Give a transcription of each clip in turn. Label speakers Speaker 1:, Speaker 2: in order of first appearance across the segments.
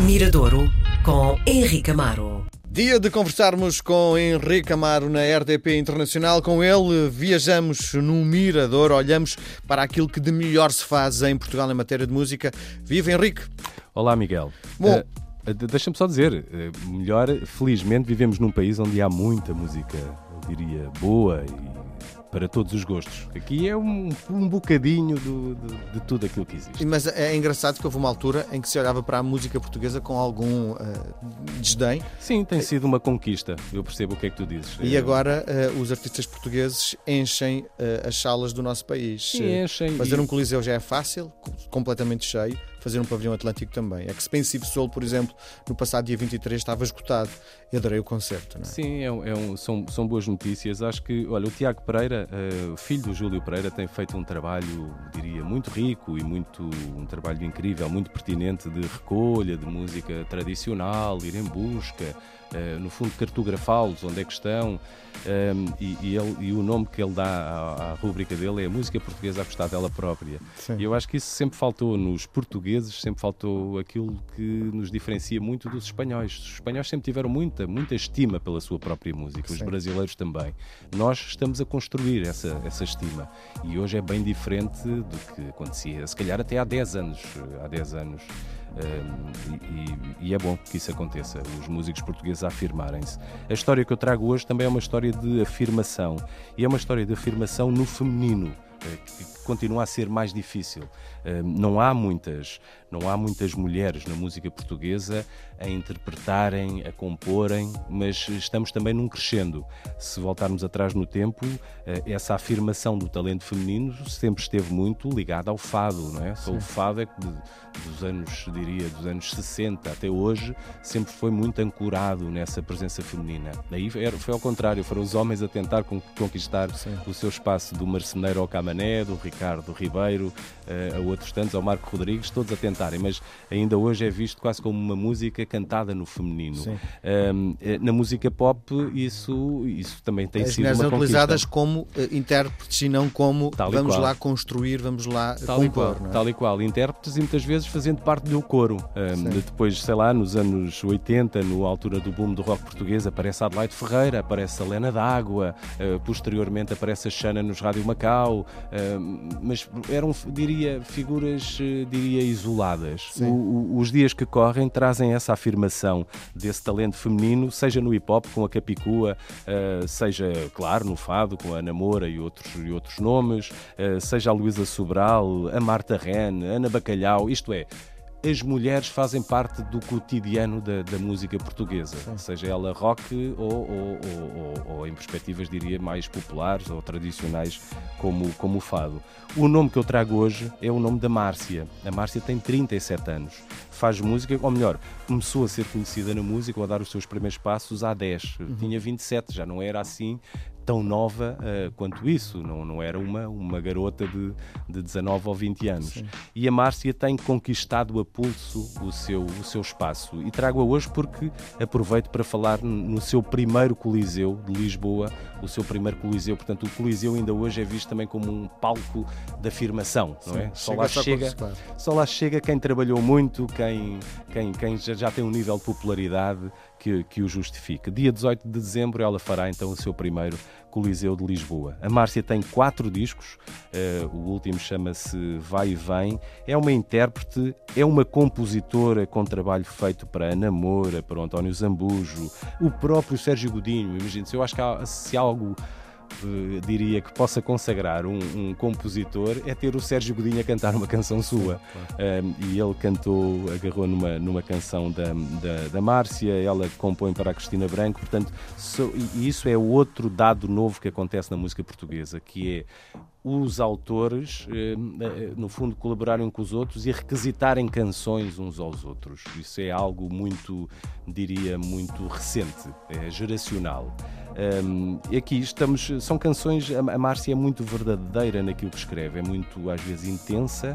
Speaker 1: Miradouro com Henrique Amaro.
Speaker 2: Dia de conversarmos com Henrique Amaro na RDP Internacional. Com ele viajamos no Mirador, olhamos para aquilo que de melhor se faz em Portugal em matéria de música. Viva, Henrique!
Speaker 3: Olá, Miguel.
Speaker 2: Bom,
Speaker 3: deixa-me só dizer, melhor, felizmente vivemos num país onde há muita música, eu diria, boa e para todos os gostos. Aqui é um bocadinho de tudo aquilo que existe.
Speaker 2: mas é engraçado que houve uma altura em que se olhava para a música portuguesa com algum desdém.
Speaker 3: Sim, tem sido uma conquista. Eu percebo o que é que tu dizes.
Speaker 2: E agora os artistas portugueses enchem as salas do nosso país.
Speaker 3: Sim, enchem.
Speaker 2: Fazer um coliseu já é fácil, completamente cheio. Fazer um pavilhão Atlântico também. Expensive Soul, por exemplo, no passado dia 23 estava esgotado. Eu adorei o concerto, não é?
Speaker 3: Sim, são boas notícias. Acho que, olha, o Tiago Pereira, filho do Júlio Pereira, tem feito um trabalho, diria, muito rico e um trabalho incrível, muito pertinente de recolha de música tradicional, ir em busca, no fundo cartografá-los, onde é que estão, e o nome que ele dá à rúbrica dele é a música portuguesa a gostar dela própria.
Speaker 2: Sim.
Speaker 3: E eu acho que isso sempre faltou nos portugueses, sempre faltou aquilo que nos diferencia muito dos espanhóis. Os espanhóis sempre tiveram muita estima pela sua própria música, os brasileiros também. Nós estamos a construir essa estima e hoje é bem diferente do que acontecia, se calhar até há 10 anos. E é bom que isso aconteça, os músicos portugueses a afirmarem-se. A história que eu trago hoje também é uma história de afirmação, e é uma história de afirmação no feminino, que continua a ser mais difícil. Não há muitas mulheres na música portuguesa a interpretarem, a comporem, mas estamos também num crescendo. Se voltarmos atrás no tempo, essa afirmação do talento feminino sempre esteve muito ligada ao fado, não é? Só o fado é que dos anos 60 até hoje sempre foi muito ancorado nessa presença feminina. Daí foi ao contrário, foram os homens a tentar conquistar o seu espaço, do marceneiro ao Camané, do Ricardo Ribeiro, a outros tantos, ao Marco Rodrigues, todos a tentarem, mas ainda hoje é visto quase como uma música cantada no feminino. Na música pop isso também tem sido uma conquista. As mulheres são utilizadas
Speaker 2: como intérpretes e não como vamos lá construir, vamos lá compor.
Speaker 3: Tal e qual, intérpretes e muitas vezes fazendo parte do coro. Depois, sei lá, nos anos 80, na altura do boom do rock português, aparece a Adelaide Ferreira, aparece a Lena D'Água, posteriormente aparece a Xana nos Rádio Macau, mas eram, figuras isoladas. Os dias que correm trazem essa afirmação desse talento feminino, seja no hip-hop com a Capicua, seja, claro, no fado com a Ana Moura e outros nomes, seja a Luísa Sobral, a Marta Ren, a Ana Bacalhau, isto é, as mulheres fazem parte do cotidiano da música portuguesa, seja ela rock ou em perspectivas, diria, mais populares ou tradicionais como o fado. O nome que eu trago hoje é o nome da Márcia. A Márcia tem 37 anos, faz música, ou melhor, começou a ser conhecida na música ou a dar os seus primeiros passos há 10. Tinha 27, já não era assim tão nova quanto isso, não era uma garota de 19 ou 20 anos. E a Márcia tem conquistado a pulso o seu espaço, e trago-a hoje porque aproveito para falar no seu primeiro Coliseu de Lisboa, o seu primeiro Coliseu. Portanto, o Coliseu ainda hoje é visto também como um palco de afirmação, não é? Só lá chega quem trabalhou muito, quem já tem um nível de popularidade que o justifica. Dia 18 de dezembro ela fará então o seu primeiro Coliseu de Lisboa. A Márcia tem 4 discos, o último chama-se Vai e Vem, é uma intérprete, é uma compositora com trabalho feito para Ana Moura, para o António Zambujo, o próprio Sérgio Godinho. Imagine-se, eu acho que se há algo diria que possa consagrar um compositor é ter o Sérgio Godinho a cantar uma canção sua. E ele agarrou numa canção da Márcia, ela compõe para a Cristina Branco, portanto, e isso é outro dado novo que acontece na música portuguesa, que é os autores, no fundo, colaborarem com os outros e requisitarem canções uns aos outros. Isso é algo muito recente, é geracional. E aqui são canções, a Márcia é muito verdadeira naquilo que escreve, é muito, às vezes, intensa,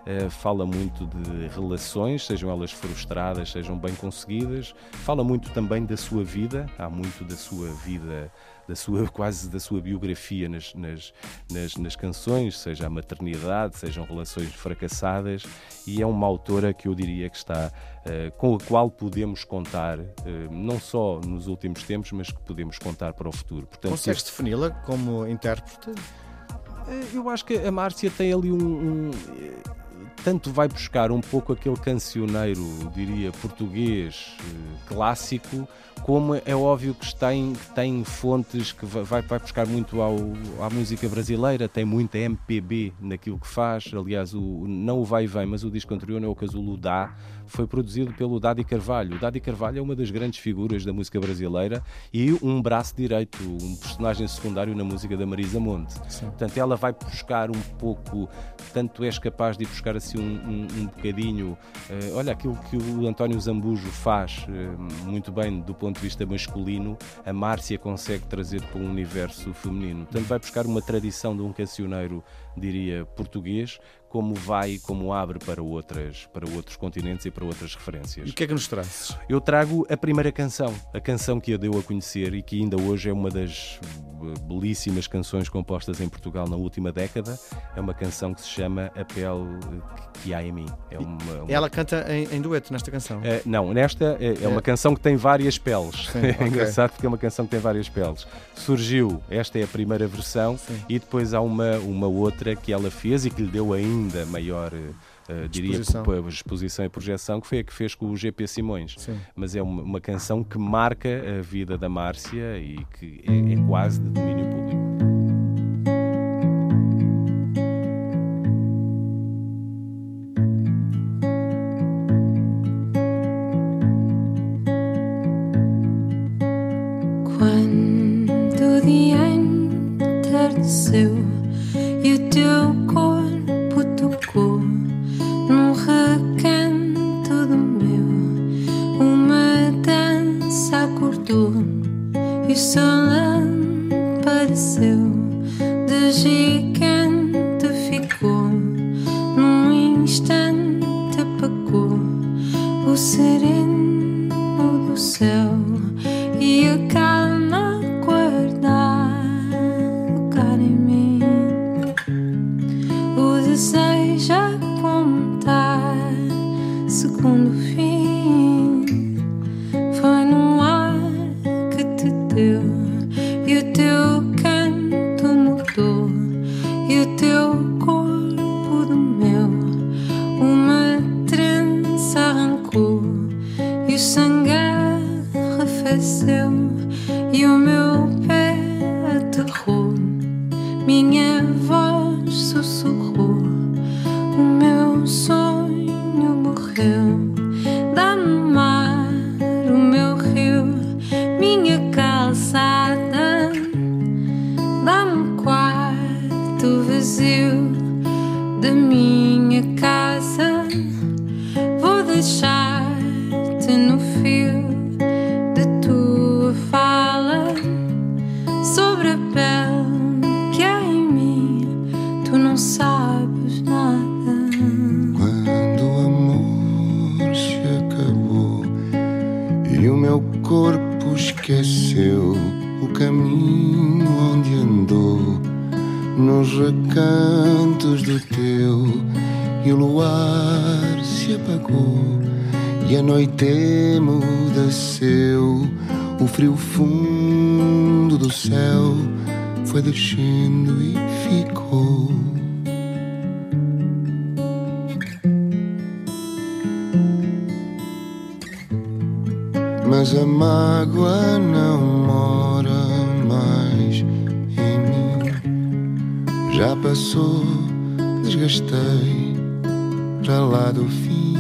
Speaker 3: fala muito de relações, sejam elas frustradas, sejam bem conseguidas, fala muito também da sua vida, há muito da sua vida, quase da sua biografia nas canções, seja a maternidade, sejam relações fracassadas, e é uma autora que eu diria que está, com a qual podemos contar, não só nos últimos tempos, mas que podemos contar para o futuro. Portanto,
Speaker 2: consegues defini-la como intérprete?
Speaker 3: Eu acho que a Márcia tem ali tanto vai buscar um pouco aquele cancioneiro, diria, português clássico, como é óbvio que tem fontes que vai buscar muito à música brasileira, tem muita MPB naquilo que faz. Aliás, não o Vai e Vem, mas o disco anterior, é o Casulo Dá, foi produzido pelo Dadi Carvalho. O Dadi Carvalho é uma das grandes figuras da música brasileira e um braço direito, um personagem secundário na música da Marisa Monte. Sim. Portanto, ela vai buscar um pouco, tanto és capaz de ir buscar assim um bocadinho, olha, aquilo que o António Zambujo faz muito bem do ponto de vista masculino, a Márcia consegue trazer para um universo feminino. Portanto, vai buscar uma tradição de um cancioneiro, diria, português, como abre para outros continentes e para outras referências.
Speaker 2: E o que é que nos trazes?
Speaker 3: Eu trago a primeira canção, a canção que a deu a conhecer e que ainda hoje é uma das belíssimas canções compostas em Portugal na última década. É uma canção que se chama A Pele que Há em Mim.
Speaker 2: Ela canta em dueto nesta canção?
Speaker 3: Não, nesta é uma canção que tem várias peles.
Speaker 2: Sim,
Speaker 3: é engraçado porque é uma canção que tem várias peles. Surgiu, esta é a primeira versão, sim, e depois há uma outra que ela fez e que lhe deu ainda maior diria, exposição e projeção, que foi a que fez com o GP Simões. Sim. Mas é uma canção que marca a vida da Márcia e que é quase de domínio público.
Speaker 4: Quando o dia entardeceu e o teu corpo tocou num recanto do meu, uma dança acordou e o sol empadeceu, de gigante ficou, num instante apagou o sereno do céu e a calma guardar lugar em mim. O desejo a contar segundo o fim foi no ar que te deu e o teu canto mudou e o teu corpo do meu, uma trança arrancou e o sangue arrefeceu e o meu pé aterrou, minha voz sussurrou, o meu sonho morreu. Dá-me mar, o meu rio, minha calçada, dá-me quarto vazio da minha casa. Vou deixar-te no fio de tua fala sobre a pele que há em mim. Tu não sabes nada.
Speaker 5: Quando o amor se acabou e o meu corpo esqueceu o caminho onde andou, nos recantos do teu, e o luar se apagou e a noite emudeceu, o frio fundo do céu foi descendo e ficou. Mas a mágoa não mora mais em mim. Já passou, desgastei para lá do fim.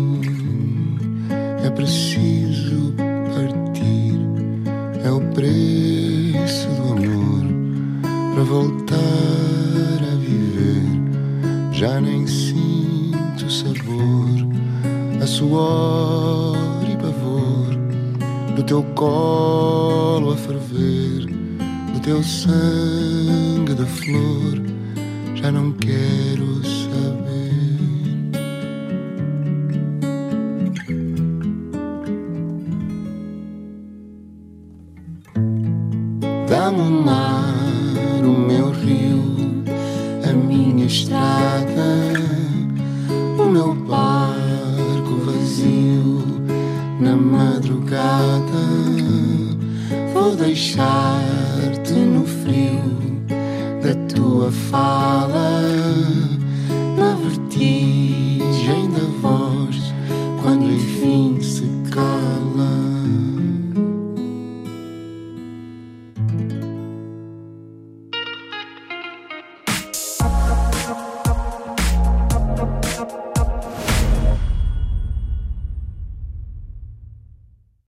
Speaker 5: É preciso partir, é o preço do amor para voltar a viver. Já nem sinto sabor, a suor e pavor do teu colo a ferver, do teu sangue de flor. Já não quero saber. Dá-me o mar, o meu rio, a minha estrada, o meu barco vazio na madrugada. Vou deixar-te no frio da tua fala, na vertigem